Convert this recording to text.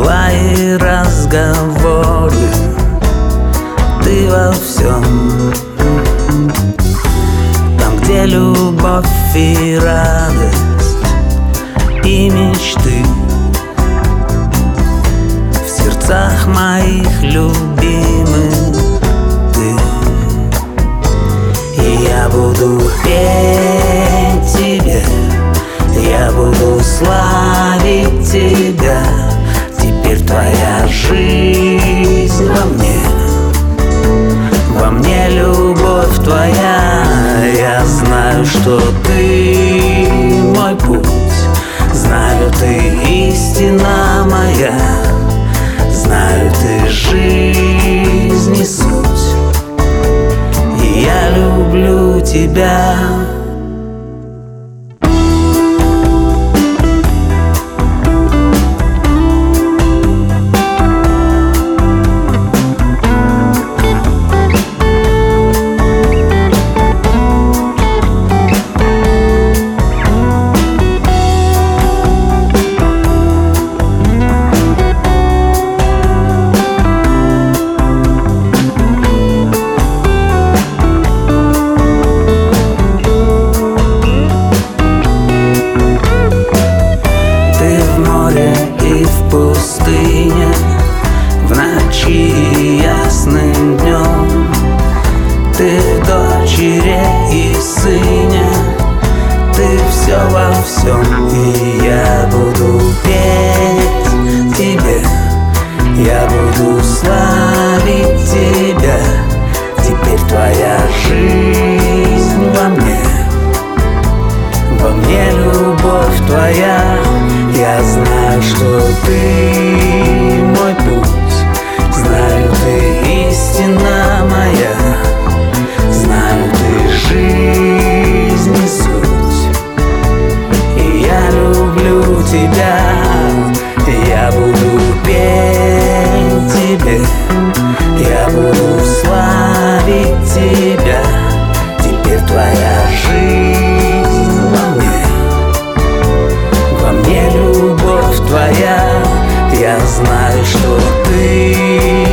твои разговоры, ты во всем. Там, где любовь и радость, и мечты, в сердцах моих любимых ты. И я буду петь тебе, я буду славить тебя. Теперь твоя жизнь во мне любовь твоя. Я знаю, что ты мой путь, знаю, ты истина моя, знаю, ты жизнь и суть, и я люблю тебя. И в пустыне, в ночи и ясным днем, ты в дочери и сыне, ты все во всем. И я буду петь тебе, я буду славить тебя. Теперь твоя жизнь во мне любовь твоя. Я знаю, что ты мой путь, знаю, ты истина моя, знаю, ты жизнь и суть, и я люблю тебя. Я буду петь тебе, я буду славить тебя. Теперь твоя жизнь во мне любовь твоя. Я знаю, что ты